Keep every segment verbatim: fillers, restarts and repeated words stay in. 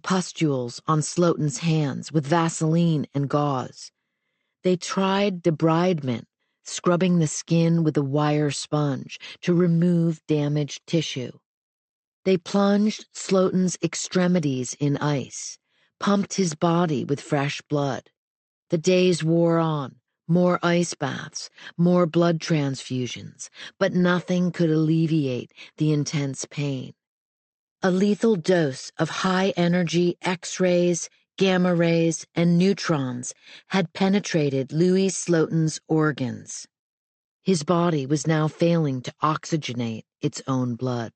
pustules on Slotin's hands with Vaseline and gauze. They tried debridement, scrubbing the skin with a wire sponge to remove damaged tissue. They plunged Slotin's extremities in ice, pumped his body with fresh blood. The days wore on, more ice baths, more blood transfusions, but nothing could alleviate the intense pain. A lethal dose of high-energy X-rays, gamma rays, and neutrons had penetrated Louis Slotin's organs. His body was now failing to oxygenate its own blood.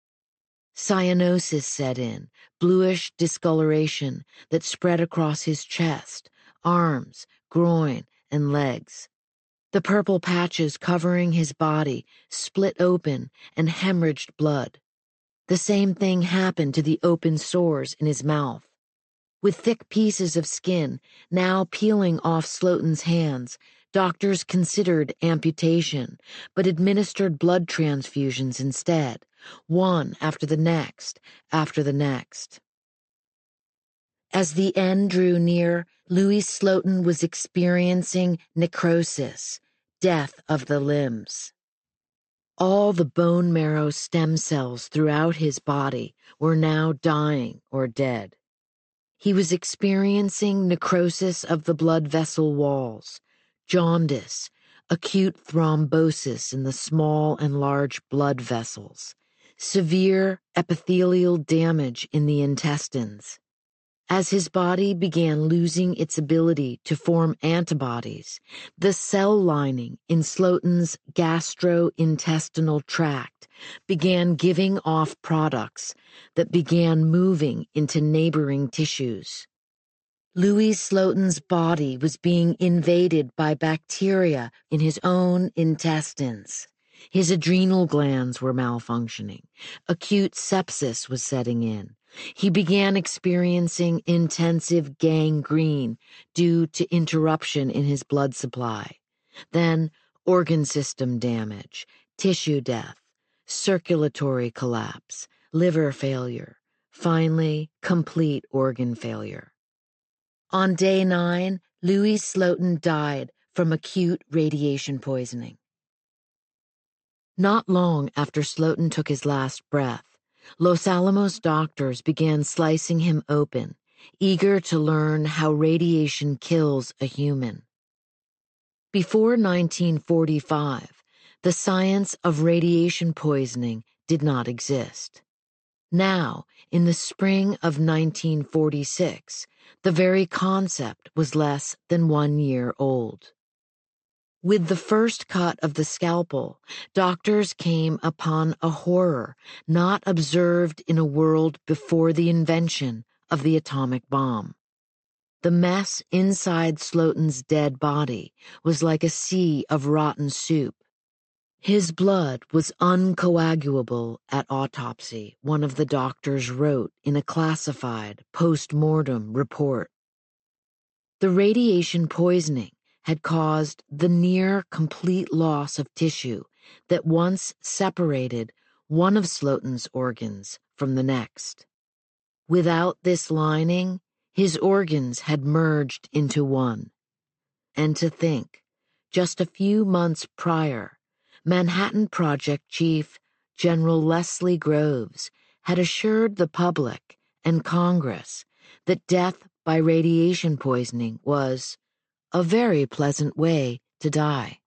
Cyanosis set in, bluish discoloration that spread across his chest, arms, groin, and legs. The purple patches covering his body split open and hemorrhaged blood. The same thing happened to the open sores in his mouth. With thick pieces of skin now peeling off Slotin's hands, doctors considered amputation, but administered blood transfusions instead, one after the next, after the next. As the end drew near, Louis Slotin was experiencing necrosis, death of the limbs. All the bone marrow stem cells throughout his body were now dying or dead. He was experiencing necrosis of the blood vessel walls, jaundice, acute thrombosis in the small and large blood vessels, severe epithelial damage in the intestines. As his body began losing its ability to form antibodies, the cell lining in Slotin's gastrointestinal tract began giving off products that began moving into neighboring tissues. Louis Slotin's body was being invaded by bacteria in his own intestines. His adrenal glands were malfunctioning. Acute sepsis was setting in. He began experiencing intensive gangrene due to interruption in his blood supply. Then organ system damage, tissue death, circulatory collapse, liver failure, finally complete organ failure. On day nine, Louis Slotin died from acute radiation poisoning. Not long after Slotin took his last breath, Los Alamos doctors began slicing him open, eager to learn how radiation kills a human. Before nineteen forty-five, the science of radiation poisoning did not exist. Now, in the spring of nineteen forty-six, the very concept was less than one year old. With the first cut of the scalpel, doctors came upon a horror not observed in a world before the invention of the atomic bomb. The mess inside Slotin's dead body was like a sea of rotten soup. His blood was uncoagulable at autopsy, one of the doctors wrote in a classified post-mortem report. The radiation poisoning had caused the near-complete loss of tissue that once separated one of Slotin's organs from the next. Without this lining, his organs had merged into one. And to think, just a few months prior, Manhattan Project Chief General Leslie Groves had assured the public and Congress that death by radiation poisoning was a very pleasant way to die.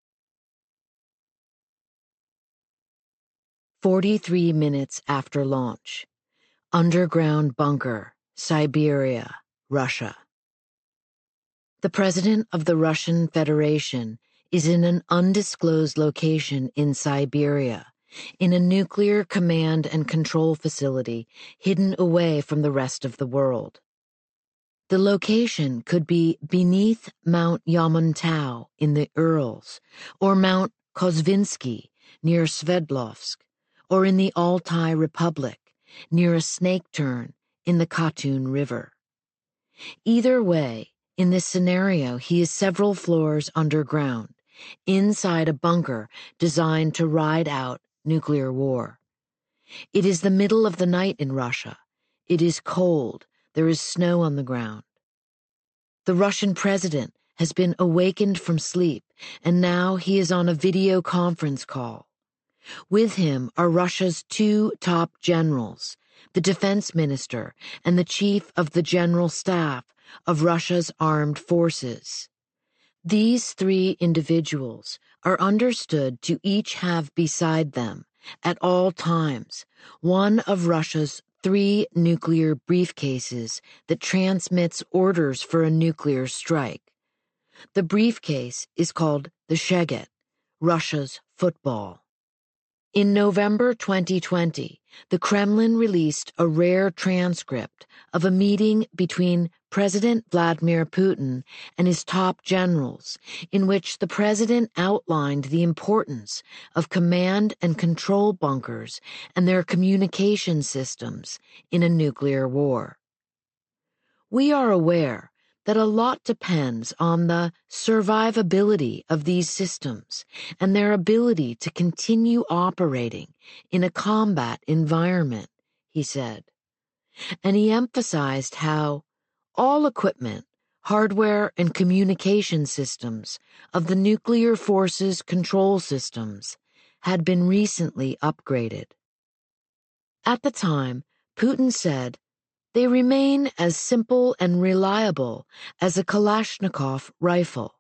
Forty-three minutes after launch. Underground bunker, Siberia, Russia. The president of the Russian Federation is in an undisclosed location in Siberia, in a nuclear command and control facility hidden away from the rest of the world. The location could be beneath Mount Yamuntau in the Urals, or Mount Kozvinsky near Sverdlovsk, or in the Altai Republic near a snake turn in the Katun River. Either way, in this scenario, he is several floors underground, inside a bunker designed to ride out nuclear war. It is the middle of the night in Russia. It is cold. there is snow on the ground. The Russian president has been awakened from sleep, and now he is on a video conference call. With him are Russia's two top generals, the defense minister and the chief of the general staff of Russia's armed forces. These three individuals are understood to each have beside them, at all times, one of Russia's three nuclear briefcases that transmits orders for a nuclear strike. The briefcase is called the Sheghet, Russia's football. In November twenty twenty, the Kremlin released a rare transcript of a meeting between President Vladimir Putin and his top generals, in which the president outlined the importance of command and control bunkers and their communication systems in a nuclear war. We are aware that a lot depends on the survivability of these systems and their ability to continue operating in a combat environment, he said. And he emphasized how all equipment, hardware, and communication systems of the nuclear forces control systems had been recently upgraded. At the time, Putin said, "They remain as simple and reliable as a Kalashnikov rifle."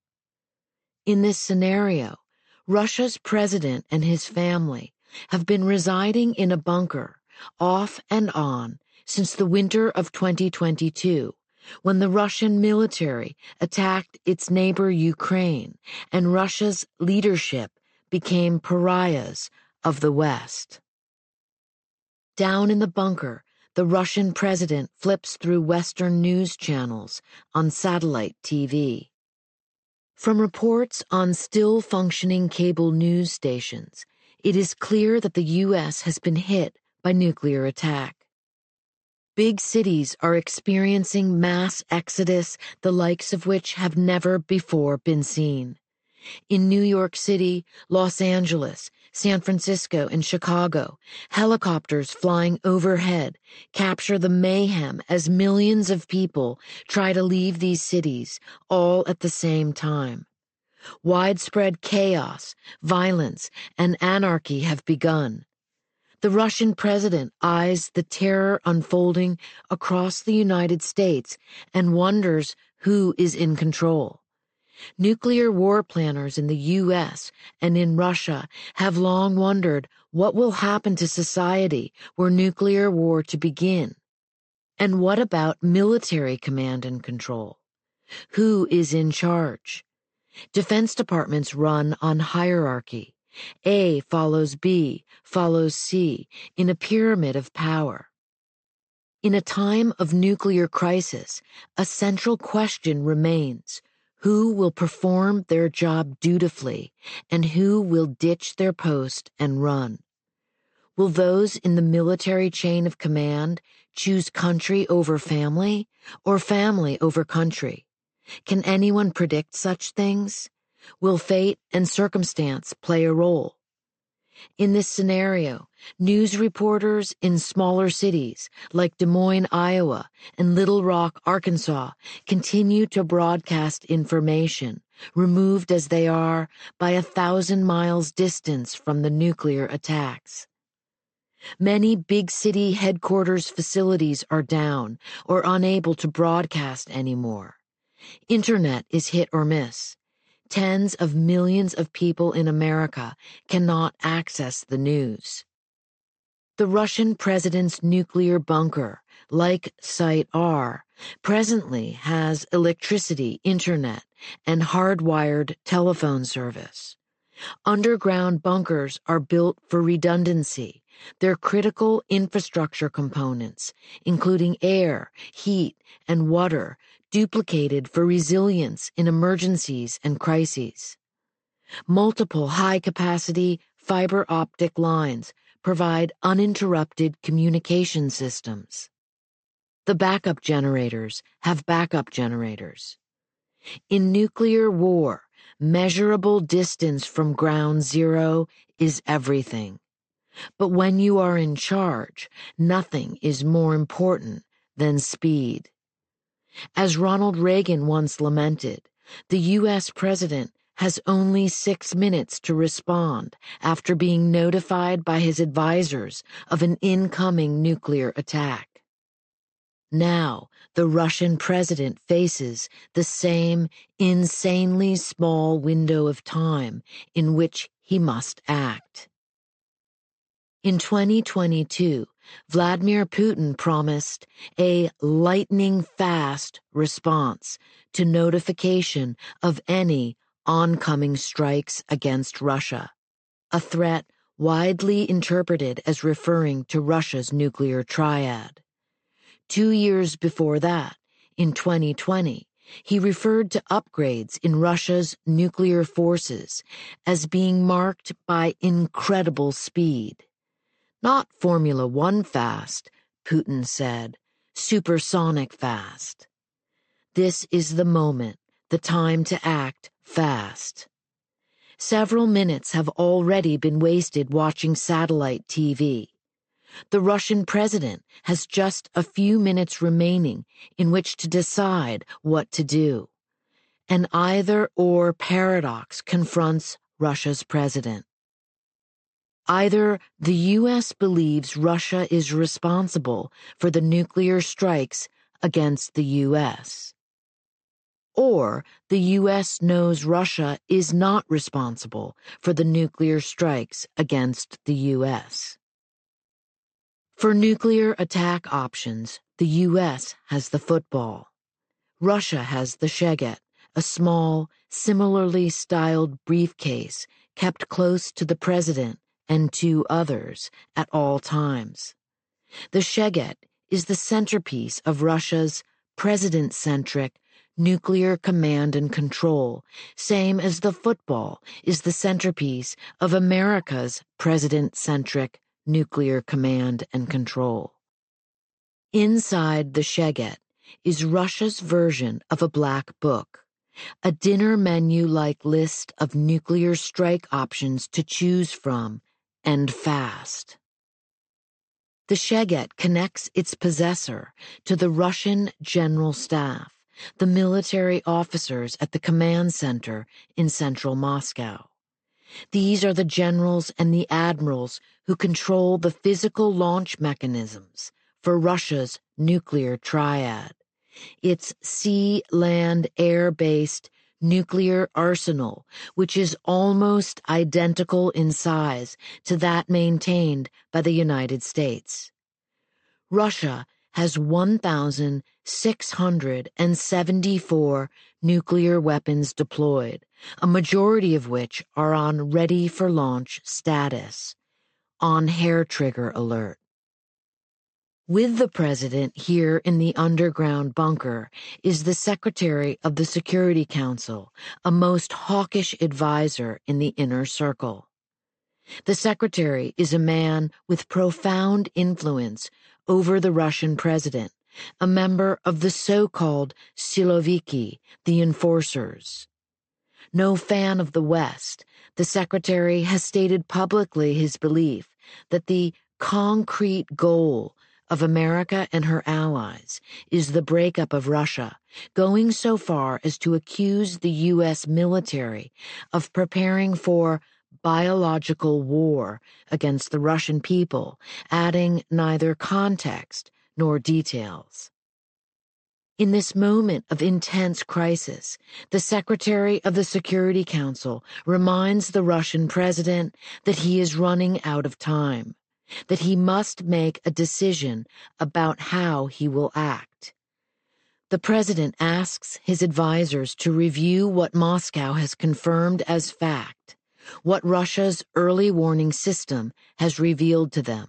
In this scenario, Russia's president and his family have been residing in a bunker, off and on, since the winter of twenty twenty-two, when the Russian military attacked its neighbor Ukraine and Russia's leadership became pariahs of the West. Down in the bunker, the Russian president flips through Western news channels on satellite T V. From reports on still-functioning cable news stations, it is clear that the U S has been hit by nuclear attack. Big cities are experiencing mass exodus, the likes of which have never before been seen. In New York City, Los Angeles, San Francisco, and Chicago, helicopters flying overhead capture the mayhem as millions of people try to leave these cities all at the same time. Widespread chaos, violence, and anarchy have begun. The Russian president eyes the terror unfolding across the United States and wonders who is in control. Nuclear war planners in the U S and in Russia have long wondered what will happen to society were nuclear war to begin. And what about military command and control? Who is in charge? Defense departments run on hierarchy. A follows B, follows C, in a pyramid of power. In a time of nuclear crisis, a central question remains: who will perform their job dutifully, and who will ditch their post and run? Will those in the military chain of command choose country over family, or family over country? Can anyone predict such things? Will fate and circumstance play a role? In this scenario, news reporters in smaller cities like Des Moines, Iowa, and Little Rock, Arkansas, continue to broadcast information, removed as they are by a thousand miles distance from the nuclear attacks. Many big city headquarters facilities are down or unable to broadcast anymore. Internet is hit or miss. Tens of millions of people in America cannot access the news. The Russian president's nuclear bunker, like Site R, presently has electricity, internet, and hardwired telephone service. Underground bunkers are built for redundancy. They're critical infrastructure components, including air, heat, and water, duplicated for resilience in emergencies and crises. Multiple high-capacity fiber optic lines provide uninterrupted communication systems. The backup generators have backup generators. In nuclear war, measurable distance from ground zero is everything. But when you are in charge, nothing is more important than speed. As Ronald Reagan once lamented, the U S president has only six minutes to respond after being notified by his advisors of an incoming nuclear attack. Now, the Russian president faces the same insanely small window of time in which he must act. In twenty twenty-two, Vladimir Putin promised a lightning-fast response to notification of any oncoming strikes against Russia, a threat widely interpreted as referring to Russia's nuclear triad. Two years before that, in twenty twenty, he referred to upgrades in Russia's nuclear forces as being marked by incredible speed. Not Formula One fast, Putin said, supersonic fast. This is the moment, the time to act fast. Several minutes have already been wasted watching satellite T V. The Russian president has just a few minutes remaining in which to decide what to do. An either-or paradox confronts Russia's president. Either the U S believes Russia is responsible for the nuclear strikes against the U S, or the U S knows Russia is not responsible for the nuclear strikes against the U S. For nuclear attack options, the U S has the football. Russia has the Sheget, a small, similarly styled briefcase kept close to the president and two others at all times. The Sheget is the centerpiece of Russia's president-centric nuclear command and control, same as the football is the centerpiece of America's president-centric nuclear command and control. Inside the Sheget is Russia's version of a black book, a dinner menu-like list of nuclear strike options to choose from, and fast. The Sheget connects its possessor to the Russian General Staff, the military officers at the command center in central Moscow. These are the generals and the admirals who control the physical launch mechanisms for Russia's nuclear triad, its sea, land, air-based nuclear arsenal, which is almost identical in size to that maintained by the United States. Russia has one thousand six hundred seventy-four nuclear weapons deployed, a majority of which are on ready-for-launch status, on hair-trigger alert. With the president here in the underground bunker is the Secretary of the Security Council, a most hawkish advisor in the inner circle. The secretary is a man with profound influence over the Russian president, a member of the so-called Siloviki, the enforcers. No fan of the West, the secretary has stated publicly his belief that the concrete goal of America and her allies is the breakup of Russia, going so far as to accuse the U S military of preparing for biological war against the Russian people, adding neither context nor details. In this moment of intense crisis, the Secretary of the Security Council reminds the Russian president that he is running out of time, that he must make a decision about how he will act. The president asks his advisors to review what Moscow has confirmed as fact, what Russia's early warning system has revealed to them.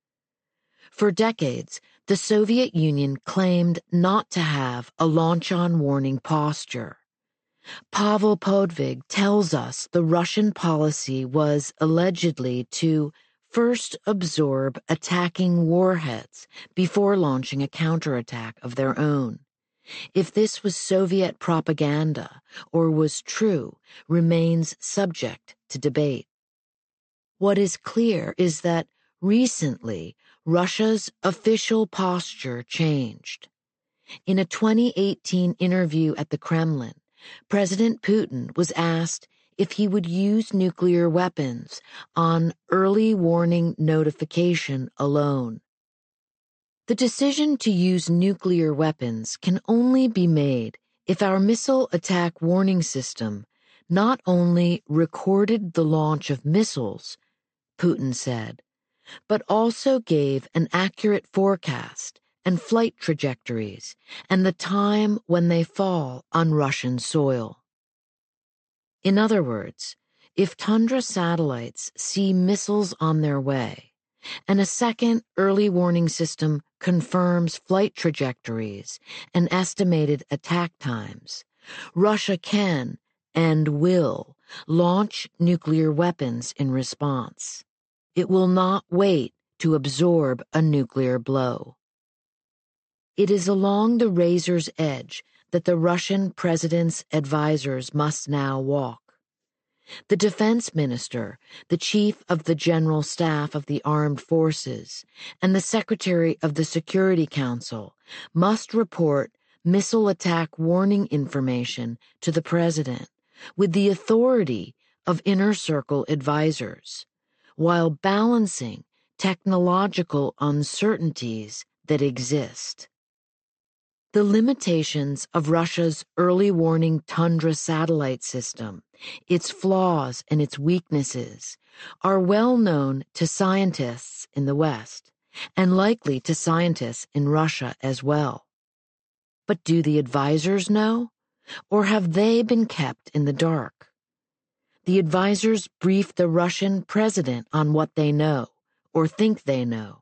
For decades, the Soviet Union claimed not to have a launch-on warning posture. Pavel Podvig tells us the Russian policy was allegedly to first absorb attacking warheads before launching a counterattack of their own. If this was Soviet propaganda or was true remains subject to debate. What is clear is that recently Russia's official posture changed. In a twenty eighteen interview at the Kremlin, President Putin was asked if he would use nuclear weapons on early warning notification alone. The decision to use nuclear weapons can only be made if our missile attack warning system not only recorded the launch of missiles, Putin said, but also gave an accurate forecast and flight trajectories and the time when they fall on Russian soil. In other words, if Tundra satellites see missiles on their way, and a second early warning system confirms flight trajectories and estimated attack times, Russia can and will launch nuclear weapons in response. It will not wait to absorb a nuclear blow. It is along the razor's edge that the Russian president's advisors must now walk. The defense minister, the chief of the general staff of the armed forces, and the secretary of the Security Council must report missile attack warning information to the president with the authority of inner circle advisors, while balancing technological uncertainties that exist. The limitations of Russia's early warning Tundra satellite system, its flaws and its weaknesses, are well known to scientists in the West, and likely to scientists in Russia as well. But do the advisors know, or have they been kept in the dark? The advisors brief the Russian president on what they know, or think they know.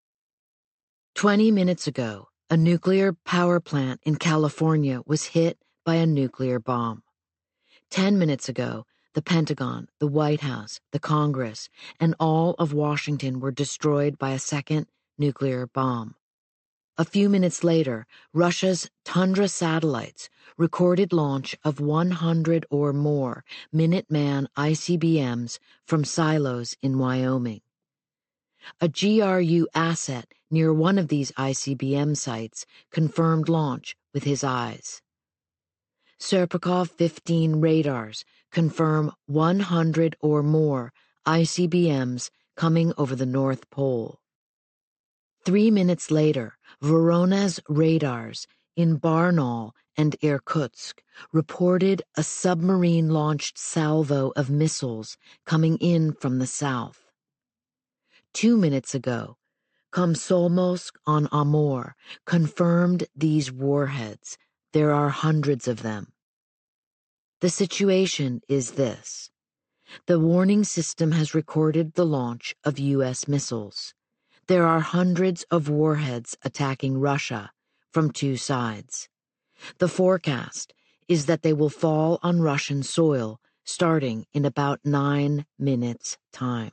Twenty minutes ago, a nuclear power plant in California was hit by a nuclear bomb. Ten minutes ago, the Pentagon, the White House, the Congress, and all of Washington were destroyed by a second nuclear bomb. A few minutes later, Russia's Tundra satellites recorded launch of one hundred or more Minuteman I C B Ms from silos in Wyoming. A G R U asset near one of these I C B M sites confirmed launch with his eyes. Serpukhov fifteen radars confirm one hundred or more I C B Ms coming over the North Pole. Three minutes later, Voronezh radars in Barnaul and Irkutsk reported a submarine-launched salvo of missiles coming in from the south. Two minutes ago, Komsomolsk on Amur confirmed these warheads. There are hundreds of them. The situation is this. The warning system has recorded the launch of U S missiles. There are hundreds of warheads attacking Russia from two sides. The forecast is that they will fall on Russian soil starting in about nine minutes' time.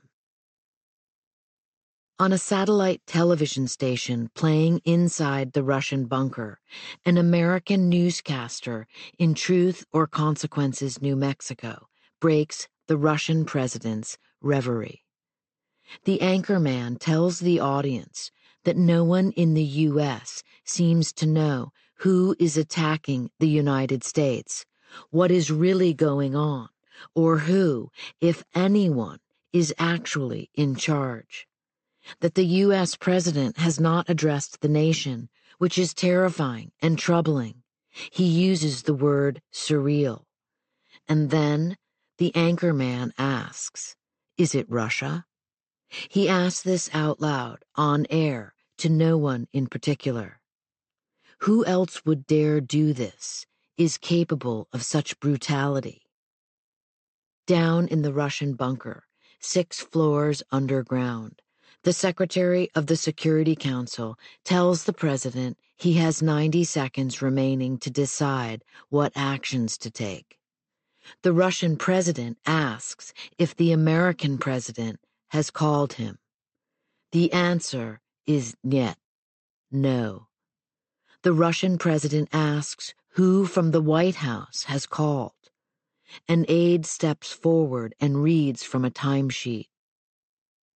On a satellite television station playing inside the Russian bunker, an American newscaster in Truth or Consequences, New Mexico, breaks the Russian president's reverie. The anchorman tells the audience that no one in the U S seems to know who is attacking the United States, what is really going on, or who, if anyone, is actually in charge. That the U S president has not addressed the nation, which is terrifying and troubling. He uses the word surreal. And then the anchorman asks, "Is it Russia?" He asks this out loud, on air, to no one in particular. Who else would dare do this, is capable of such brutality? Down in the Russian bunker, six floors underground, the Secretary of the Security Council tells the president he has ninety seconds remaining to decide what actions to take. The Russian president asks if the American president has called him. The answer is niet, no. The Russian president asks who from the White House has called. An aide steps forward and reads from a timesheet.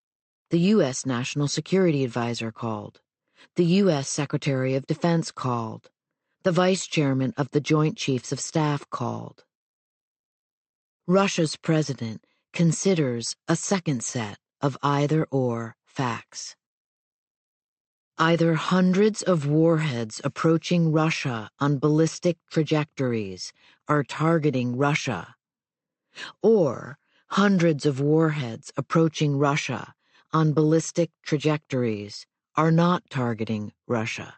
The U S National Security Advisor called. The U S Secretary of Defense called. The Vice Chairman of the Joint Chiefs of Staff called. Russia's president considers a second set of either-or facts. Either hundreds of warheads approaching Russia on ballistic trajectories are targeting Russia, or hundreds of warheads approaching Russia on ballistic trajectories are not targeting Russia.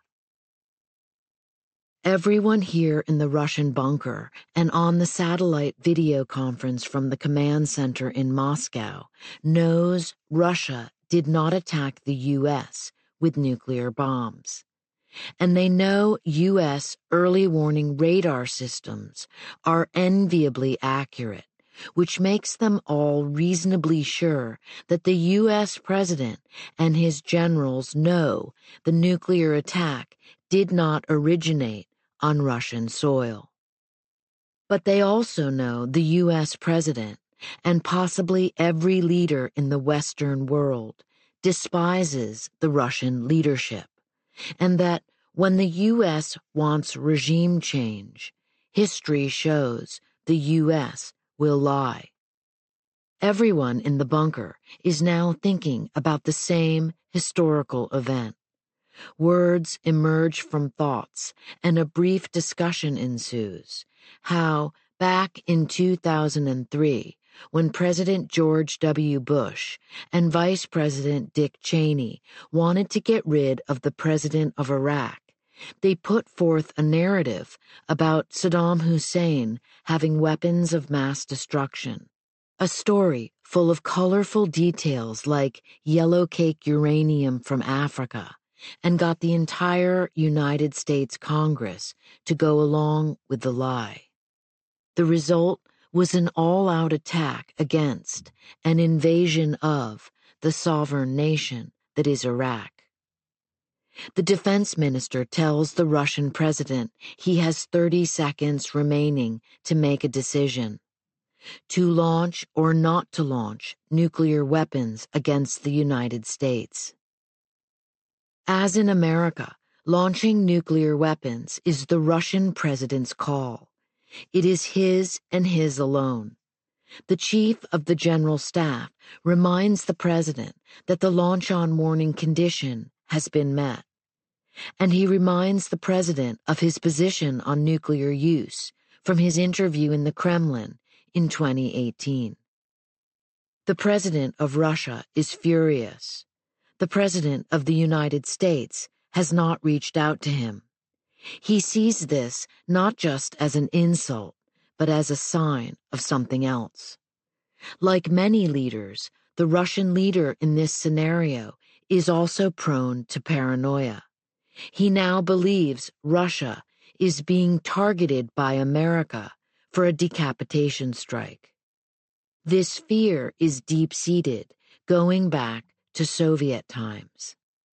Everyone here in the Russian bunker and on the satellite video conference from the command center in Moscow knows Russia did not attack the U S with nuclear bombs. And they know U S early warning radar systems are enviably accurate, which makes them all reasonably sure that the U S president and his generals know the nuclear attack did not originate on Russian soil. But they also know the U S president, and possibly every leader in the Western world, despises the Russian leadership, and that when the U S wants regime change, history shows the U S will lie. Everyone in the bunker is now thinking about the same historical event. Words emerge from thoughts, and a brief discussion ensues. How, back in two thousand three, when President George W. Bush and Vice President Dick Cheney wanted to get rid of the president of Iraq, they put forth a narrative about Saddam Hussein having weapons of mass destruction. A story full of colorful details like yellow cake uranium from Africa, and got the entire United States Congress to go along with the lie. The result was an all-out attack against, an invasion of, the sovereign nation that is Iraq. The defense minister tells the Russian president he has thirty seconds remaining to make a decision: to launch or not to launch nuclear weapons against the United States. As in America, launching nuclear weapons is the Russian president's call. It is his and his alone. The chief of the general staff reminds the president that the launch-on warning condition has been met. And he reminds the president of his position on nuclear use from his interview in the Kremlin in twenty eighteen. The president of Russia is furious. The president of the United States has not reached out to him. He sees this not just as an insult, but as a sign of something else. Like many leaders, the Russian leader in this scenario is also prone to paranoia. He now believes Russia is being targeted by America for a decapitation strike. This fear is deep-seated, going back to Soviet times.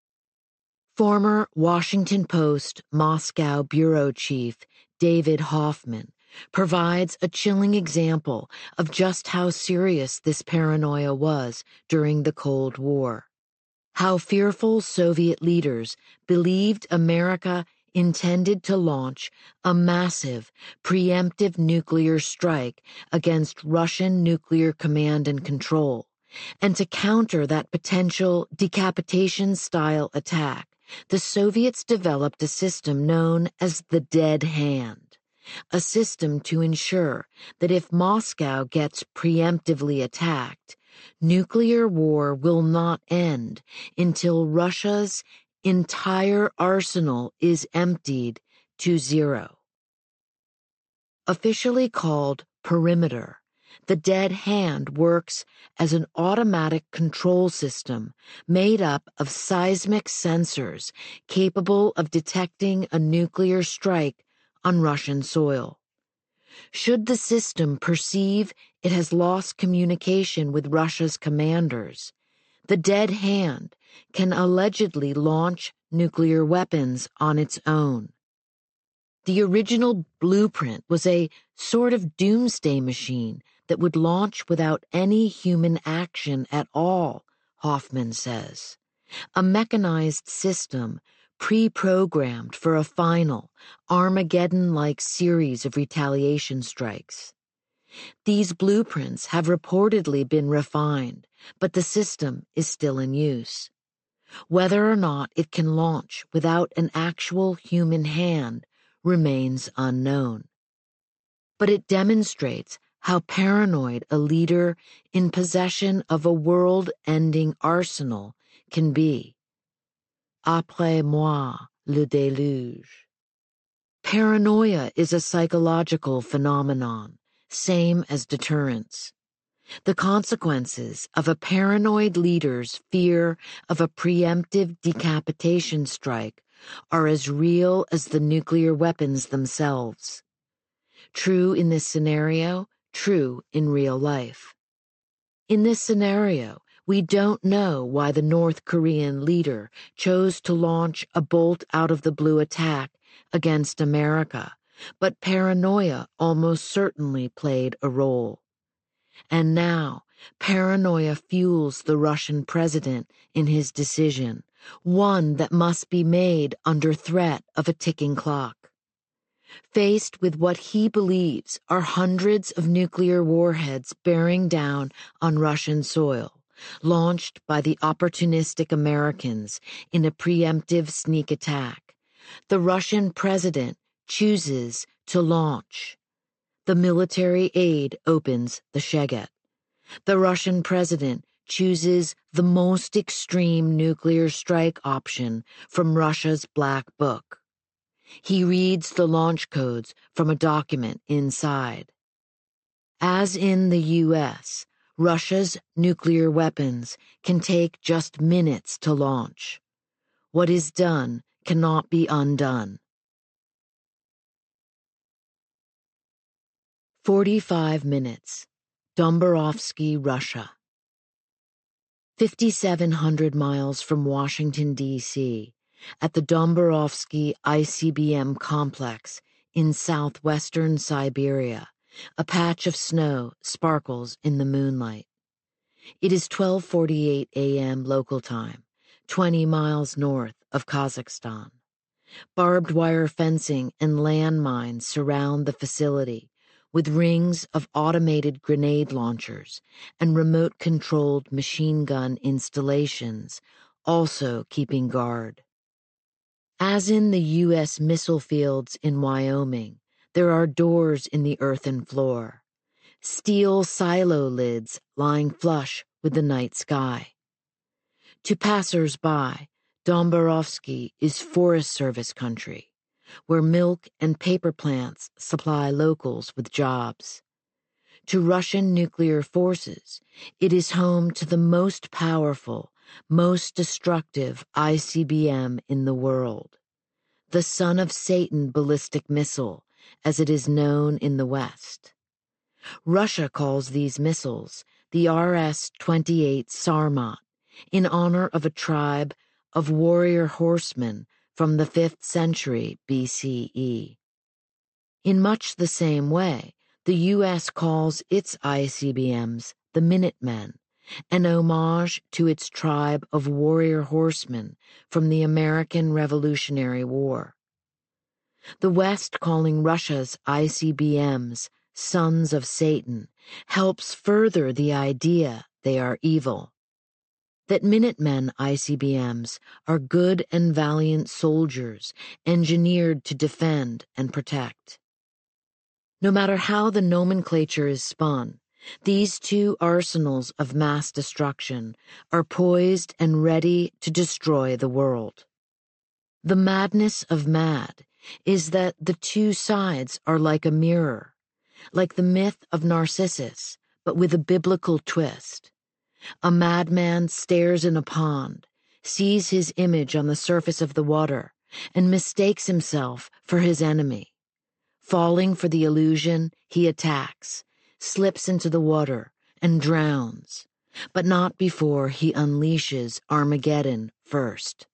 Former Washington Post Moscow bureau chief David Hoffman provides a chilling example of just how serious this paranoia was during the Cold War. How fearful Soviet leaders believed America intended to launch a massive, preemptive nuclear strike against Russian nuclear command and control, and to counter that potential decapitation-style attack, the Soviets developed a system known as the dead hand, a system to ensure that if Moscow gets preemptively attacked, nuclear war will not end until Russia's entire arsenal is emptied to zero. Officially called perimeter, the dead hand works as an automatic control system made up of seismic sensors capable of detecting a nuclear strike on Russian soil. Should the system perceive it has lost communication with Russia's commanders, the dead hand can allegedly launch nuclear weapons on its own. The original blueprint was a sort of doomsday machine that would launch without any human action at all, Hoffman says. A mechanized system pre-programmed for a final, Armageddon-like series of retaliation strikes. These blueprints have reportedly been refined, but the system is still in use. Whether or not it can launch without an actual human hand remains unknown. But it demonstrates how paranoid a leader in possession of a world-ending arsenal can be. Après moi, le déluge. Paranoia is a psychological phenomenon, same as deterrence. The consequences of a paranoid leader's fear of a preemptive decapitation strike are as real as the nuclear weapons themselves. True in this scenario, true in real life. In this scenario, we don't know why the North Korean leader chose to launch a bolt-out-of-the-blue attack against America, but paranoia almost certainly played a role. And now, paranoia fuels the Russian president in his decision, one that must be made under threat of a ticking clock. Faced with what he believes are hundreds of nuclear warheads bearing down on Russian soil, launched by the opportunistic Americans in a preemptive sneak attack, the Russian president chooses to launch. The military aid opens the Szeged. The Russian president chooses the most extreme nuclear strike option from Russia's Black Book. He reads the launch codes from a document inside. As in the U S, Russia's nuclear weapons can take just minutes to launch. What is done cannot be undone. Forty-five minutes. Dombarovsky, Russia. fifty-seven hundred miles from Washington, D C, at the Dombarovsky I C B M complex in southwestern Siberia, a patch of snow sparkles in the moonlight. It is twelve forty-eight a m local time, twenty miles north of Kazakhstan. Barbed wire fencing and landmines surround the facility, with rings of automated grenade launchers and remote-controlled machine gun installations also keeping guard. As in the U S missile fields in Wyoming, there are doors in the earthen floor, steel silo lids lying flush with the night sky. To passers-by, Dombarovsky is Forest Service country, where milk and paper plants supply locals with jobs. To Russian nuclear forces, it is home to the most powerful, most destructive I C B M in the world, the Son of Satan ballistic missile, as it is known in the West. Russia calls these missiles the R S twenty-eight Sarmat, in honor of a tribe of warrior horsemen from the fifth century B C E. In much the same way, the U S calls its I C B Ms the Minutemen, an homage to its tribe of warrior horsemen from the American Revolutionary War. The West calling Russia's I C B Ms Sons of Satan helps further the idea they are evil. That Minutemen I C B Ms are good and valiant soldiers engineered to defend and protect. No matter how the nomenclature is spun, these two arsenals of mass destruction are poised and ready to destroy the world. The madness of mad is that the two sides are like a mirror, like the myth of Narcissus, but with a biblical twist. A madman stares in a pond, sees his image on the surface of the water, and mistakes himself for his enemy. Falling for the illusion, he attacks, slips into the water, and drowns, but not before he unleashes Armageddon first.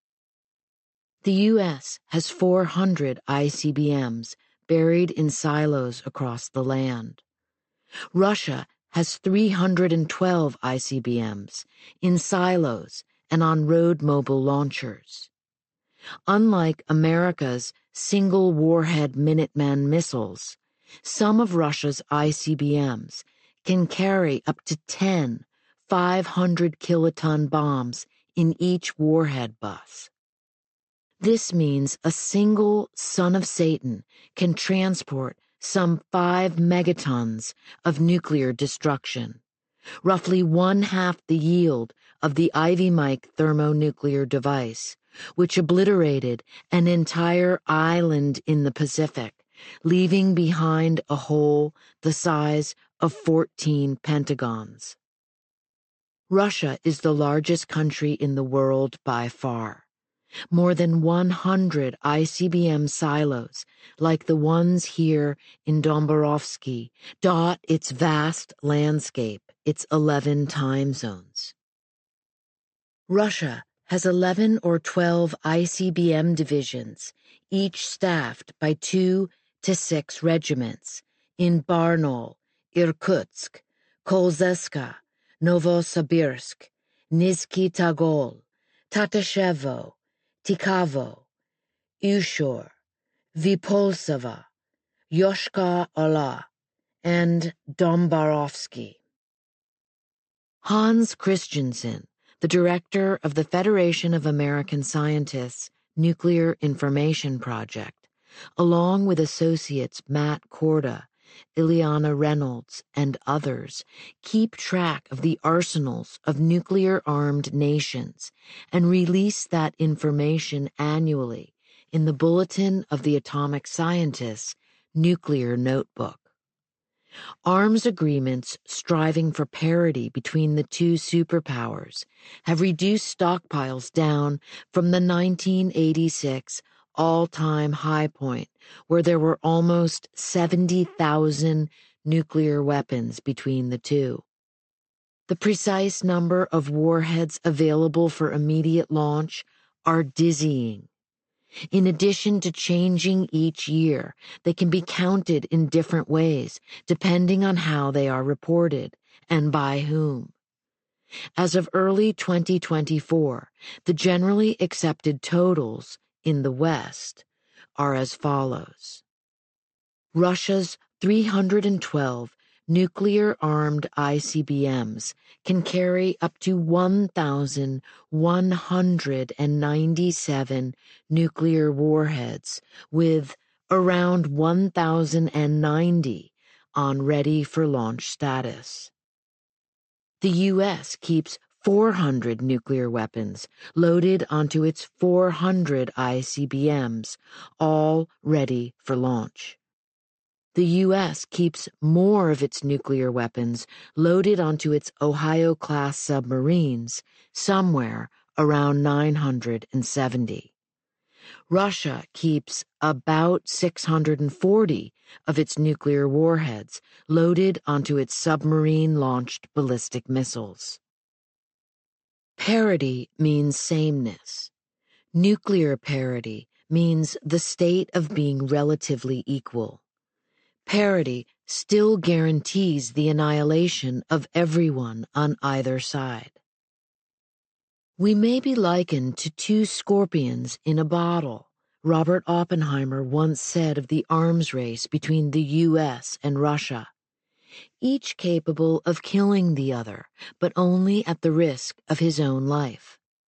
The U S has four hundred I C B Ms buried in silos across the land. Russia has three hundred twelve I C B Ms in silos and on road mobile launchers. Unlike America's single warhead Minuteman missiles, some of Russia's I C B Ms can carry up to ten five hundred kiloton bombs in each warhead bus. This means a single son of Satan can transport some five megatons of nuclear destruction, roughly one half the yield of the Ivy Mike thermonuclear device, which obliterated an entire island in the Pacific, leaving behind a hole the size of fourteen pentagons. Russia is the largest country in the world by far. More than one hundred I C B M silos, like the ones here in Dombarovsky, dot its vast landscape, its eleven time zones. Russia has eleven or twelve I C B M divisions, each staffed by two to six regiments, in Barnaul, Irkutsk, Kolzeska, Novosibirsk, Nizhny Tagil, Tatashevo, Tikhovo, Ushur, Vypolsava, Yoshkar-Ola, and Dombarovsky. Hans Christensen, the director of the Federation of American Scientists' Nuclear Information Project, along with associates Matt Korda, Ileana Reynolds, and others, keep track of the arsenals of nuclear-armed nations and release that information annually in the Bulletin of the Atomic Scientists' Nuclear Notebook. Arms agreements striving for parity between the two superpowers have reduced stockpiles down from the nineteen eighty-six all-time high point, where there were almost seventy thousand nuclear weapons between the two. The precise number of warheads available for immediate launch are dizzying. In addition to changing each year, they can be counted in different ways, depending on how they are reported and by whom. As of early twenty twenty-four, the generally accepted totals in the West are as follows. Russia's three hundred twelve nuclear-armed I C B Ms can carry up to one thousand one hundred ninety-seven nuclear warheads, with around one thousand ninety on ready-for-launch status. The U S keeps four hundred nuclear weapons loaded onto its four hundred I C B Ms, all ready for launch. The U S keeps more of its nuclear weapons loaded onto its Ohio-class submarines, somewhere around nine hundred seventy. Russia keeps about six hundred forty of its nuclear warheads loaded onto its submarine-launched ballistic missiles. Parity means sameness. Nuclear parity means the state of being relatively equal. Parity still guarantees the annihilation of everyone on either side. We may be likened to two scorpions in a bottle, Robert Oppenheimer once said of the arms race between the U S and Russia, each capable of killing the other, but only at the risk of his own life.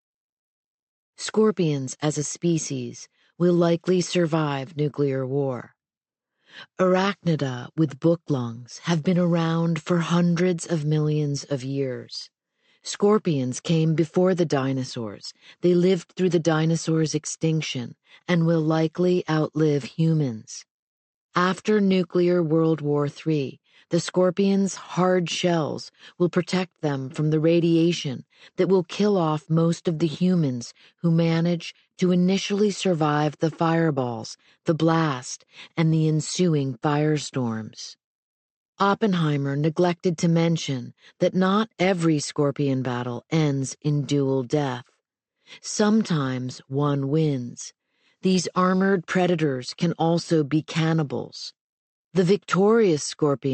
Scorpions as a species will likely survive nuclear war. Arachnida with book lungs have been around for hundreds of millions of years. Scorpions came before the dinosaurs. They lived through the dinosaurs' extinction and will likely outlive humans. After nuclear World War Three, the scorpions' hard shells will protect them from the radiation that will kill off most of the humans who manage to initially survive the fireballs, the blast, and the ensuing firestorms. Oppenheimer neglected to mention that not every scorpion battle ends in dual death. Sometimes one wins. These armored predators can also be cannibals. The victorious scorpion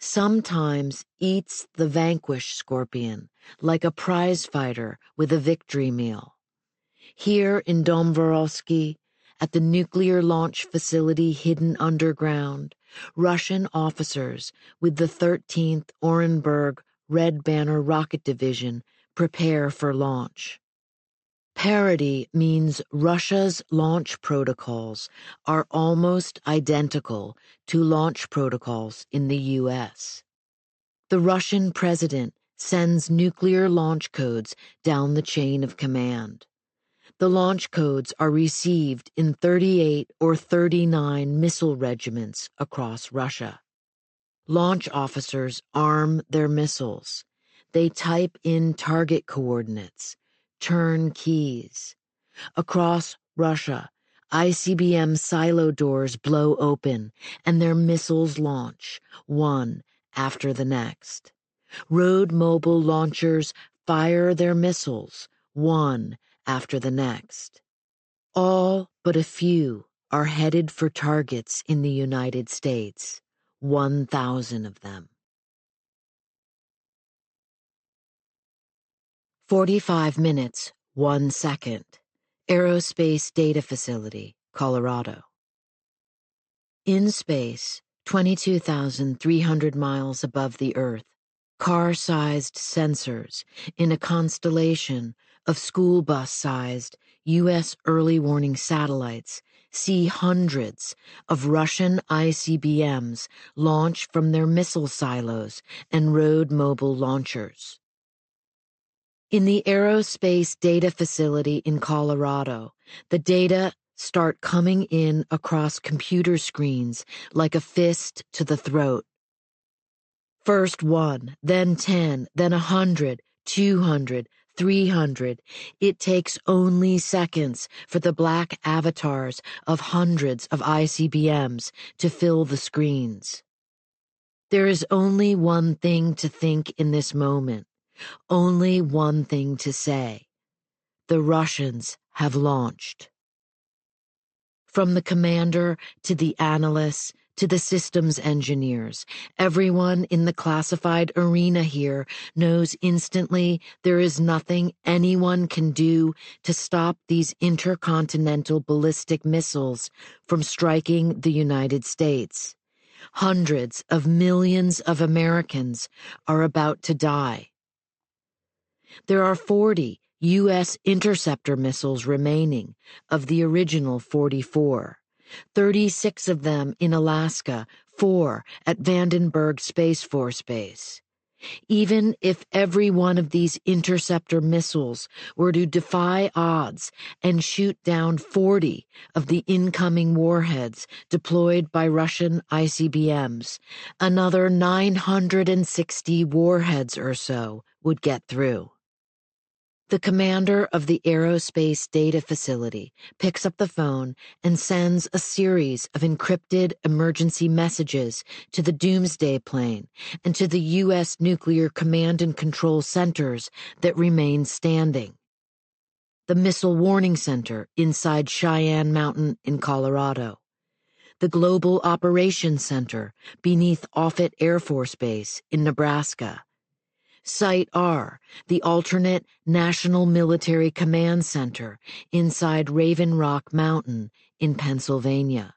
sometimes eats the vanquished scorpion like a prize fighter with a victory meal. Here in Domvorovsky, at the nuclear launch facility hidden underground, Russian officers with the thirteenth Orenburg Red Banner Rocket Division prepare for launch. Parity means Russia's launch protocols are almost identical to launch protocols in the U S. The Russian president sends nuclear launch codes down the chain of command. The launch codes are received in thirty-eight or thirty-nine missile regiments across Russia. Launch officers arm their missiles. They type in target coordinates, turn keys. Across Russia, I C B M silo doors blow open and their missiles launch, one after the next. Road mobile launchers fire their missiles, one after the next. All but a few are headed for targets in the United States, one thousand of them. forty-five minutes, one second. Aerospace Data Facility, Colorado. In space, twenty-two thousand three hundred miles above the Earth, car-sized sensors in a constellation of school bus-sized U S early warning satellites see hundreds of Russian I C B Ms launch from their missile silos and road mobile launchers. In the Aerospace Data Facility in Colorado, the data start coming in across computer screens like a fist to the throat. First one, then ten, then a hundred, two hundred, three hundred. It takes only seconds for the black avatars of hundreds of I C B Ms to fill the screens. There is only one thing to think in this moment, only one thing to say. The Russians have launched. From the commander to the analysts to the systems engineers, everyone in the classified arena here knows instantly there is nothing anyone can do to stop these intercontinental ballistic missiles from striking the United States. Hundreds of millions of Americans are about to die. There are forty U S interceptor missiles remaining of the original forty-four. thirty-six of them in Alaska, four at Vandenberg Space Force Base. Even if every one of these interceptor missiles were to defy odds and shoot down forty of the incoming warheads deployed by Russian I C B Ms, another nine hundred sixty warheads or so would get through. The commander of the Aerospace Data Facility picks up the phone and sends a series of encrypted emergency messages to the Doomsday Plane and to the U S nuclear command and control centers that remain standing. The Missile Warning Center inside Cheyenne Mountain in Colorado. The Global Operations Center beneath Offutt Air Force Base in Nebraska. Site R, the alternate National Military Command Center inside Raven Rock Mountain in Pennsylvania.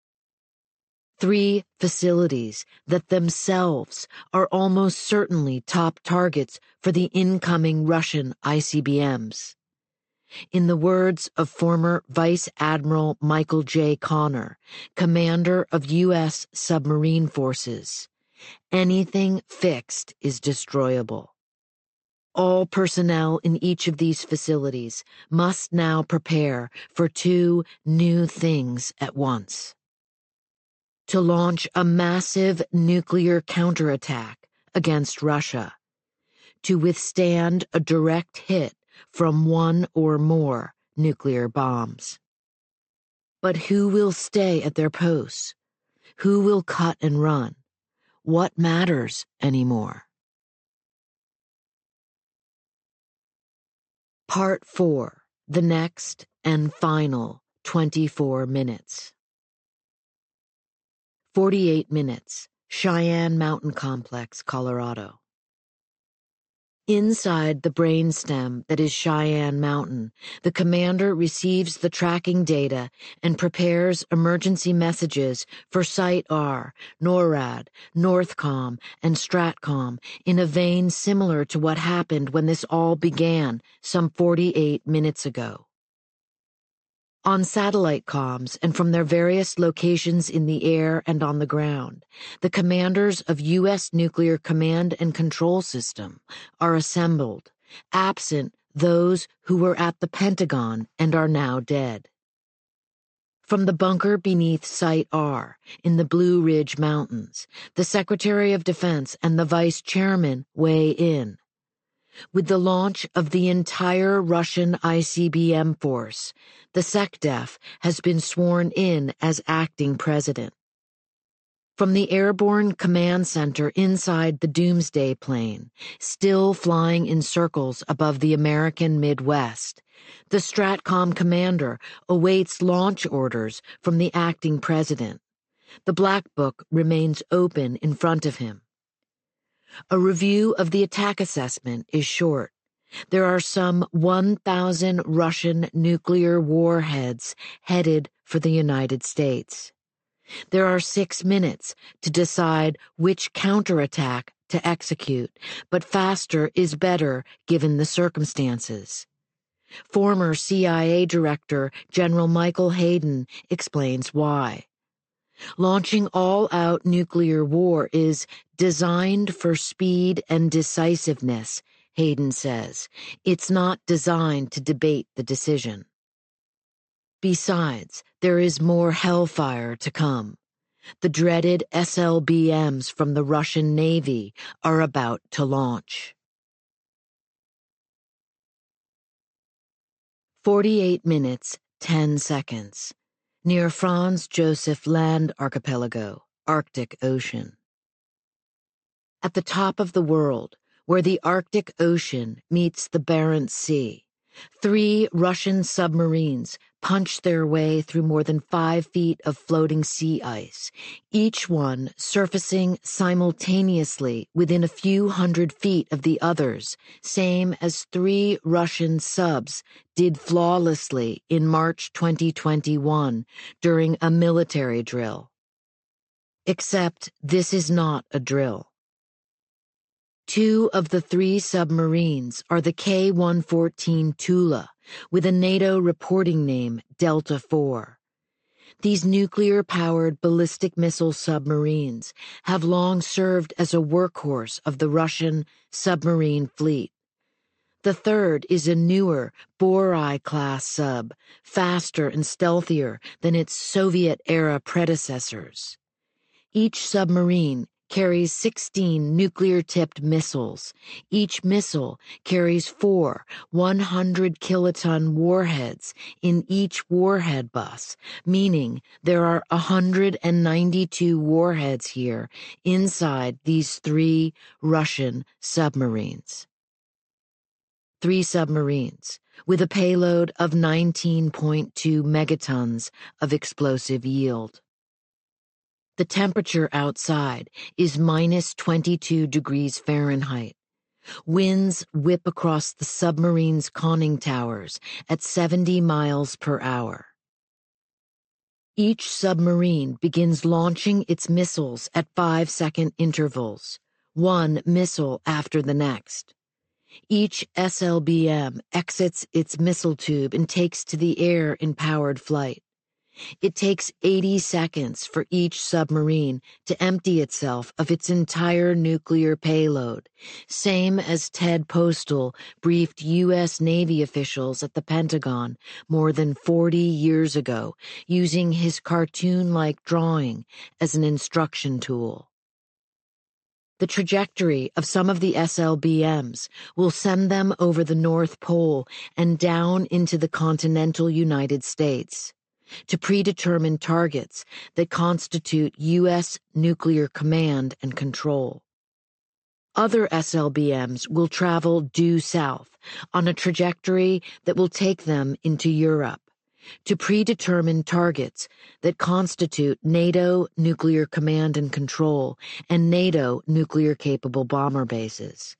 Three facilities that themselves are almost certainly top targets for the incoming Russian I C B Ms. In the words of former Vice Admiral Michael J. Connor, commander of U S submarine forces, anything fixed is destroyable. All personnel in each of these facilities must now prepare for two new things at once. To launch a massive nuclear counterattack against Russia, to withstand a direct hit from one or more nuclear bombs. But who will stay at their posts? Who will cut and run? What matters anymore? Part four, the next and final twenty-four minutes. forty-eight minutes, Cheyenne Mountain Complex, Colorado. Inside the brainstem that is Cheyenne Mountain, the commander receives the tracking data and prepares emergency messages for Site R, NORAD, Northcom, and STRATCOM in a vein similar to what happened when this all began some forty-eight minutes ago. On satellite comms and from their various locations in the air and on the ground, the commanders of U S Nuclear Command and Control System are assembled, absent those who were at the Pentagon and are now dead. From the bunker beneath Site R in the Blue Ridge Mountains, the Secretary of Defense and the Vice Chairman weigh in. With the launch of the entire Russian I C B M force, the SecDef has been sworn in as acting president. From the airborne command center inside the Doomsday plane, still flying in circles above the American Midwest, the STRATCOM commander awaits launch orders from the acting president. The Black Book remains open in front of him. A review of the attack assessment is short. There are some one thousand Russian nuclear warheads headed for the United States. There are six minutes to decide which counterattack to execute, but faster is better given the circumstances. Former C I A Director General Michael Hayden explains why. Launching all-out nuclear war is designed for speed and decisiveness, Hayden says. It's not designed to debate the decision. Besides, there is more hellfire to come. The dreaded S L B Ms from the Russian Navy are about to launch. forty-eight minutes, ten seconds. Near Franz Josef Land Archipelago, Arctic Ocean. At the top of the world, where the Arctic Ocean meets the Barents Sea, three Russian submarines punch their way through more than five feet of floating sea ice, each one surfacing simultaneously within a few hundred feet of the others, same as three Russian subs did flawlessly in March twenty twenty-one during a military drill. Except this is not a drill. Two of the three submarines are the K one fourteen Tula, with a NATO reporting name Delta four. These nuclear-powered ballistic missile submarines have long served as a workhorse of the Russian submarine fleet. The third is a newer Borai-class sub, faster and stealthier than its Soviet-era predecessors. Each submarine carries sixteen nuclear-tipped missiles. Each missile carries four one hundred kiloton warheads in each warhead bus, meaning there are one hundred ninety-two warheads here inside these three Russian submarines. Three submarines, with a payload of nineteen point two megatons of explosive yield. The temperature outside is minus twenty-two degrees Fahrenheit. Winds whip across the submarine's conning towers at seventy miles per hour. Each submarine begins launching its missiles at five-second intervals, one missile after the next. Each S L B M exits its missile tube and takes to the air in powered flight. It takes eighty seconds for each submarine to empty itself of its entire nuclear payload, same as Ted Postal briefed U S Navy officials at the Pentagon more than forty years ago, using his cartoon-like drawing as an instruction tool. The trajectory of some of the S L B Ms will send them over the North Pole and down into the continental United States to predetermined targets that constitute U S nuclear command and control. Other S L B Ms will travel due south on a trajectory that will take them into Europe, to predetermine targets that constitute NATO nuclear command and control and NATO nuclear-capable bomber bases.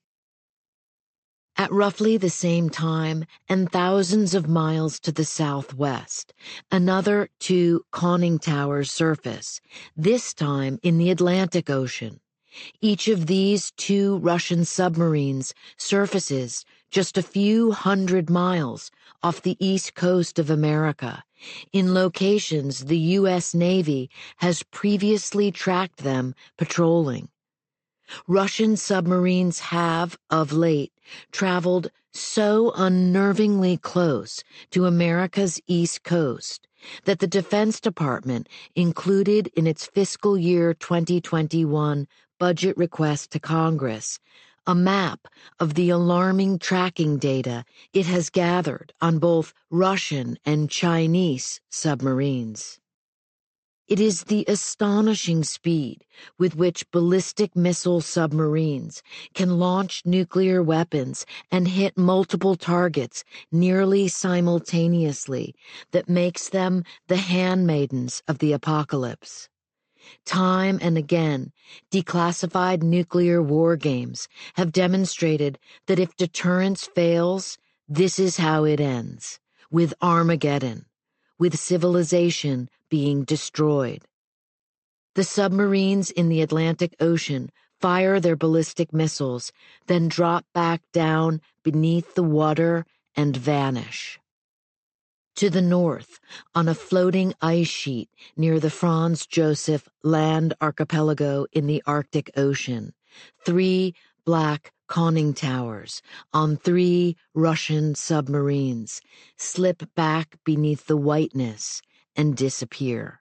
At roughly the same time, and thousands of miles to the southwest, another two conning towers surface, this time in the Atlantic Ocean. Each of these two Russian submarines surfaces just a few hundred miles off the east coast of America, in locations the U S Navy has previously tracked them patrolling. Russian submarines have, of late, traveled so unnervingly close to America's east coast that the Defense Department included in its fiscal year twenty twenty-one budget request to Congress a map of the alarming tracking data it has gathered on both Russian and Chinese submarines. It is the astonishing speed with which ballistic missile submarines can launch nuclear weapons and hit multiple targets nearly simultaneously that makes them the handmaidens of the apocalypse. Time and again, declassified nuclear war games have demonstrated that if deterrence fails, this is how it ends, with Armageddon, with civilization being destroyed. The submarines in the Atlantic Ocean fire their ballistic missiles, then drop back down beneath the water and vanish. To the north, on a floating ice sheet near the Franz Josef Land Archipelago in the Arctic Ocean, three black conning towers on three Russian submarines slip back beneath the whiteness and disappear.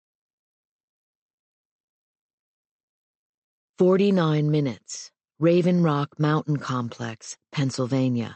Forty-nine minutes, Raven Rock Mountain Complex, Pennsylvania.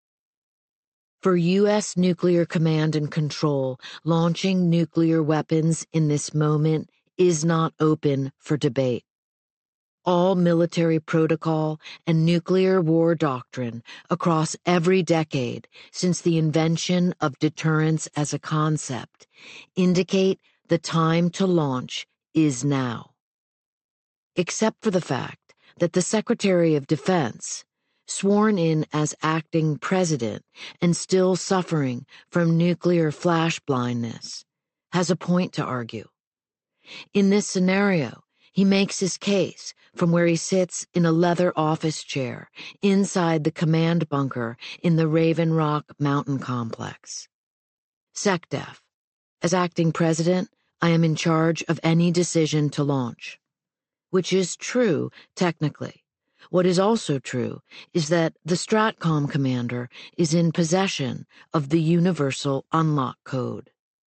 For U S nuclear command and control, launching nuclear weapons in this moment is not open for debate. All military protocol and nuclear war doctrine across every decade since the invention of deterrence as a concept indicate the time to launch is now. Except for the fact that the Secretary of Defense, sworn in as acting president and still suffering from nuclear flash blindness, has a point to argue. In this scenario, he makes his case from where he sits in a leather office chair inside the command bunker in the Raven Rock Mountain Complex. SecDef, as acting president, I am in charge of any decision to launch. Which is true, technically. What is also true is that the Stratcom commander is in possession of the universal unlock code.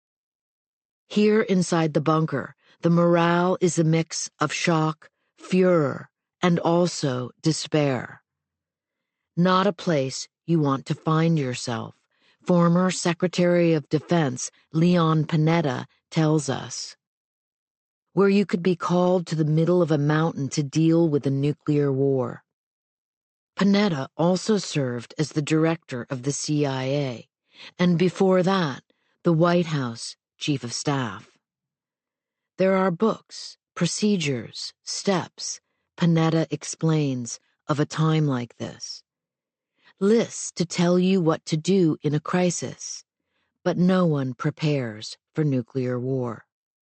Here inside the bunker, the morale is a mix of shock, furor, and also despair. Not a place you want to find yourself, former Secretary of Defense Leon Panetta tells us. Where you could be called to the middle of a mountain to deal with a nuclear war. Panetta also served as the director of the C I A, and before that, the White House Chief of Staff. There are books, procedures, steps, Panetta explains, of a time like this. Lists to tell you what to do in a crisis, but no one prepares for nuclear war.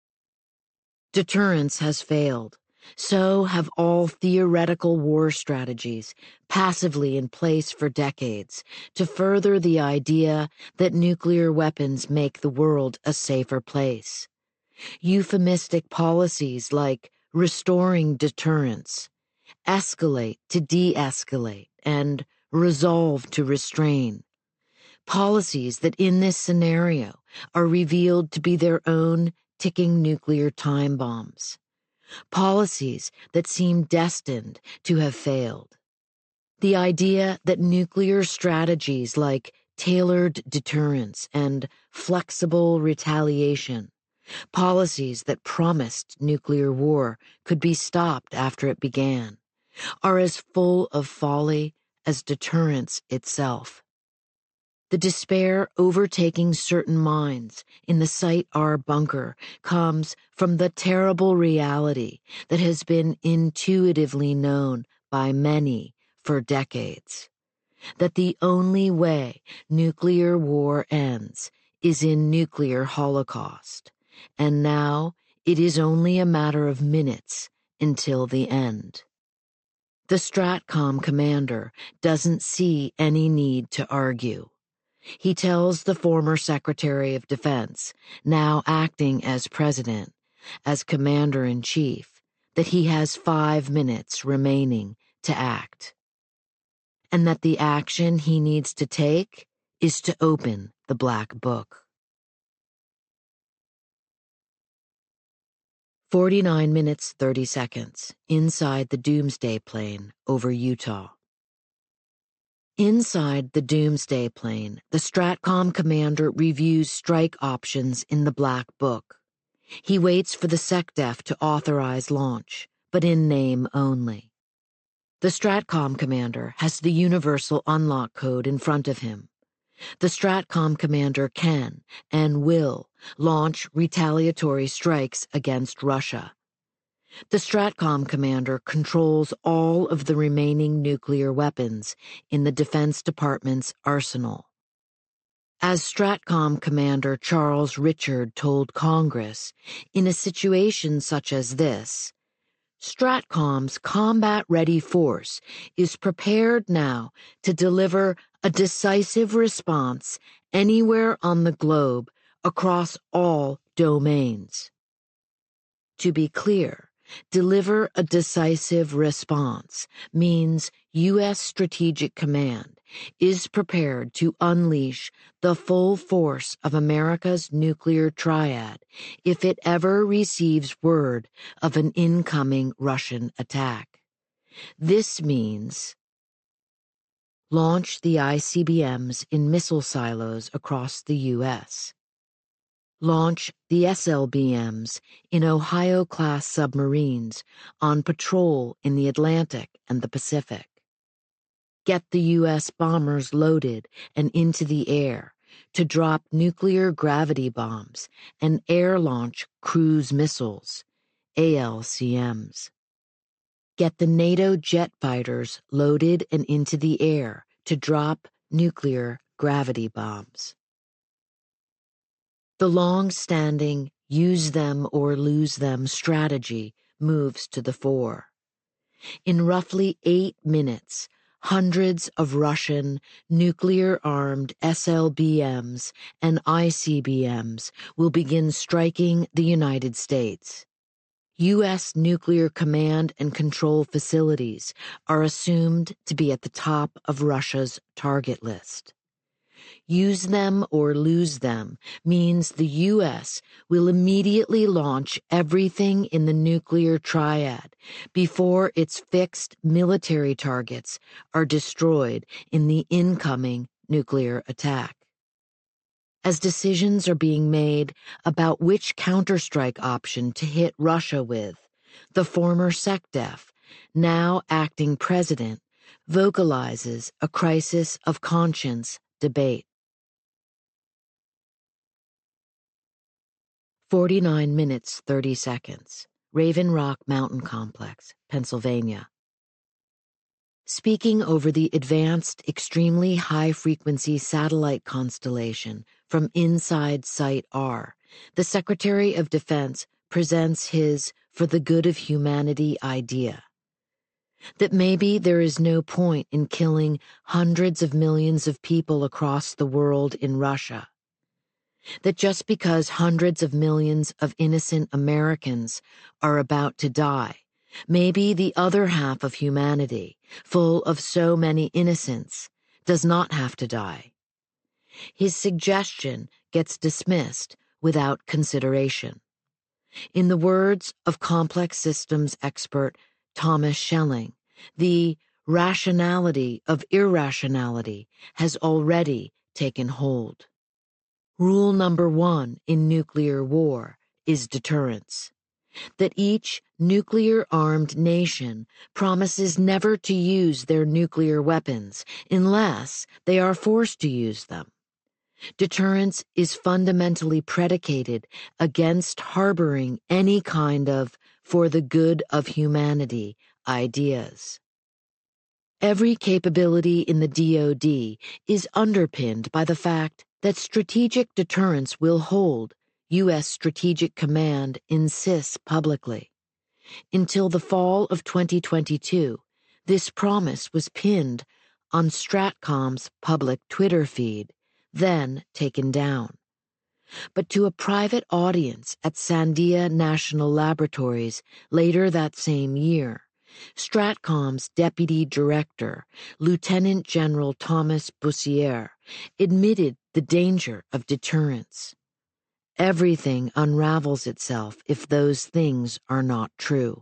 Deterrence has failed. So have all theoretical war strategies, passively in place for decades, to further the idea that nuclear weapons make the world a safer place. Euphemistic policies like restoring deterrence, escalate to de-escalate, and resolve to restrain. Policies that in this scenario are revealed to be their own ticking nuclear time bombs. Policies that seem destined to have failed. The idea that nuclear strategies like tailored deterrence and flexible retaliation, policies that promised nuclear war could be stopped after it began, are as full of folly as deterrence itself. The despair overtaking certain minds in the Site R bunker comes from the terrible reality that has been intuitively known by many for decades, that the only way nuclear war ends is in nuclear holocaust, and now it is only a matter of minutes until the end. The STRATCOM commander doesn't see any need to argue. He tells the former Secretary of Defense, now acting as president, as commander-in-chief, that he has five minutes remaining to act, and that the action he needs to take is to open the Black Book. forty-nine minutes thirty seconds, inside the Doomsday plane over Utah. Inside the Doomsday plane, the STRATCOM commander reviews strike options in the Black Book. He waits for the SecDef to authorize launch, but in name only. The STRATCOM commander has the universal unlock code in front of him. The STRATCOM commander can and will launch retaliatory strikes against Russia. The STRATCOM commander controls all of the remaining nuclear weapons in the Defense Department's arsenal. As STRATCOM Commander Charles Richard told Congress, in a situation such as this, STRATCOM's combat-ready force is prepared now to deliver a decisive response anywhere on the globe across all domains. To be clear, deliver a decisive response means U S Strategic Command is prepared to unleash the full force of America's nuclear triad if it ever receives word of an incoming Russian attack. This means launch the I C B Ms in missile silos across the U S Launch the S L B Ms in Ohio-class submarines on patrol in the Atlantic and the Pacific. Get the U S bombers loaded and into the air to drop nuclear gravity bombs and air-launch cruise missiles, A L C Ms. Get the NATO jet fighters loaded and into the air to drop nuclear gravity bombs. The long-standing use them or lose them strategy moves to the fore. In roughly eight minutes, hundreds of Russian nuclear-armed S L B Ms and I C B Ms will begin striking the United States. U S nuclear command and control facilities are assumed to be at the top of Russia's target list. Use them or lose them means the U S will immediately launch everything in the nuclear triad before its fixed military targets are destroyed in the incoming nuclear attack. As decisions are being made about which counterstrike option to hit Russia with, the former SecDef, now acting president, vocalizes a crisis of conscience debate. forty-nine minutes thirty seconds, Raven Rock Mountain Complex, Pennsylvania. Speaking over the advanced, extremely high-frequency satellite constellation from inside Site R, the Secretary of Defense presents his "for the good of humanity" idea. That maybe there is no point in killing hundreds of millions of people across the world in Russia. That just because hundreds of millions of innocent Americans are about to die, maybe the other half of humanity, full of so many innocents, does not have to die. His suggestion gets dismissed without consideration. In the words of complex systems expert Thomas Schelling, the rationality of irrationality has already taken hold. Rule number one in nuclear war is deterrence. That each nuclear-armed nation promises never to use their nuclear weapons unless they are forced to use them. Deterrence is fundamentally predicated against harboring any kind of "for the good of humanity" ideas. Every capability in the D O D is underpinned by the fact that strategic deterrence will hold, U S Strategic Command insists publicly. Until the fall of twenty twenty-two, this promise was pinned on Stratcom's public Twitter feed, then taken down. But to a private audience at Sandia National Laboratories later that same year, Stratcom's deputy director, Lieutenant General Thomas Bussière, admitted the danger of deterrence. Everything unravels itself if those things are not true.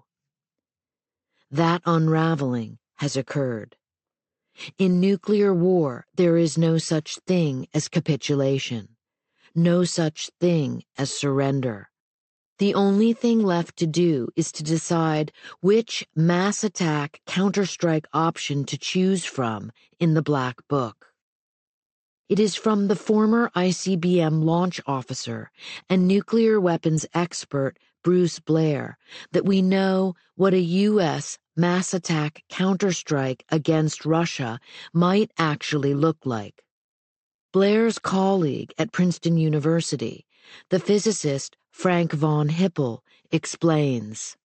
That unraveling has occurred. In nuclear war, there is no such thing as capitulation, no such thing as surrender. The only thing left to do is to decide which mass attack counterstrike option to choose from in the Black Book. It is from the former I C B M launch officer and nuclear weapons expert Bruce Blair that we know what a U S mass attack counterstrike against Russia might actually look like. Blair's colleague at Princeton University, the physicist Frank von Hippel, explains.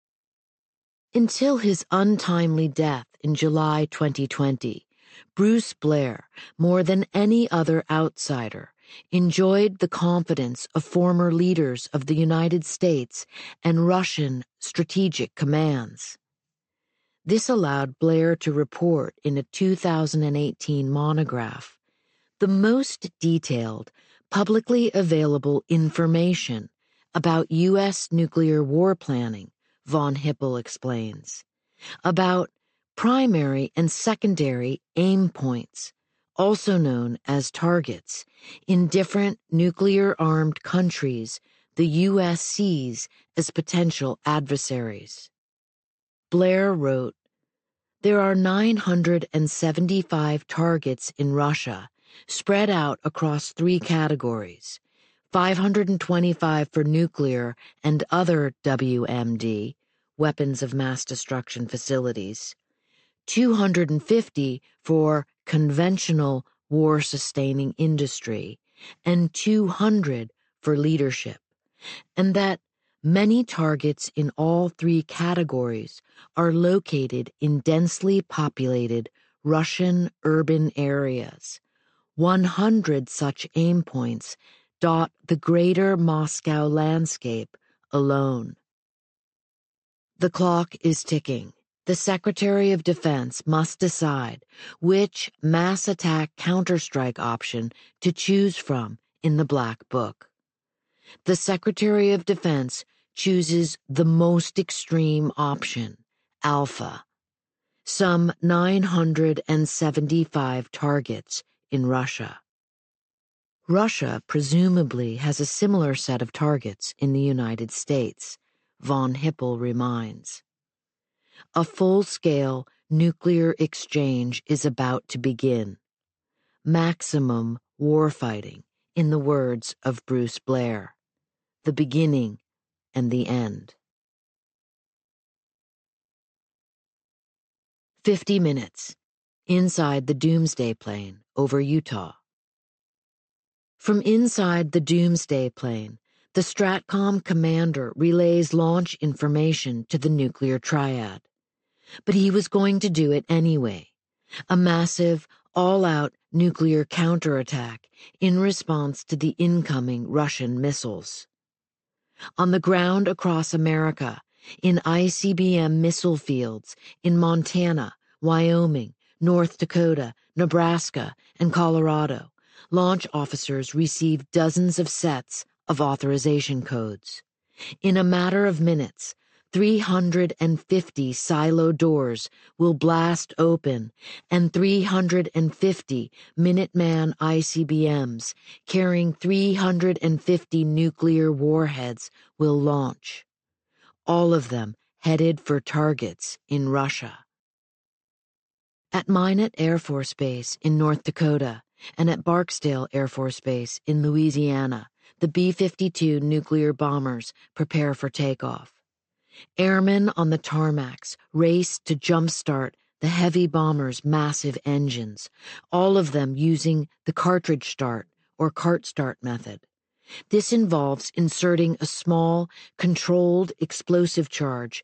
Until his untimely death in July twenty twenty, Bruce Blair, more than any other outsider, enjoyed the confidence of former leaders of the United States and Russian strategic commands. This allowed Blair to report in a two thousand eighteen monograph the most detailed, publicly available information about U S nuclear war planning, von Hippel explains, about primary and secondary aim points, also known as targets, in different nuclear-armed countries the U S sees as potential adversaries. Blair wrote, "There are nine hundred seventy-five targets in Russia, spread out across three categories, five hundred twenty-five for nuclear and other W M D, weapons of mass destruction facilities, two hundred fifty for conventional war-sustaining industry, and two hundred for leadership, and that many targets in all three categories are located in densely populated Russian urban areas. one hundred such aim points dot the greater Moscow landscape alone." The clock is ticking. The Secretary of Defense must decide which mass attack counterstrike option to choose from in the Black Book. The Secretary of Defense chooses the most extreme option, Alpha, some nine hundred seventy-five targets in Russia. Russia presumably has a similar set of targets in the United States, von Hippel reminds. A full-scale nuclear exchange is about to begin. Maximum warfighting, in the words of Bruce Blair. The beginning and the end. Fifty minutes. Inside the Doomsday plane over Utah. From inside the Doomsday plane, the Stratcom commander relays launch information to the nuclear triad. But he was going to do it anyway. A massive, all-out nuclear counterattack in response to the incoming Russian missiles. On the ground across America, in I C B M missile fields in Montana, Wyoming, North Dakota, Nebraska, and Colorado, launch officers received dozens of sets of authorization codes. In a matter of minutes, three hundred fifty silo doors will blast open, and three hundred fifty Minuteman I C B Ms carrying three hundred fifty nuclear warheads will launch. All of them headed for targets in Russia. At Minot Air Force Base in North Dakota, And at Barksdale Air Force Base in Louisiana, the B fifty-two nuclear bombers prepare for takeoff. Airmen on the tarmacs race to jumpstart the heavy bomber's massive engines, all of them using the cartridge start or cart start method. This involves inserting a small, controlled explosive charge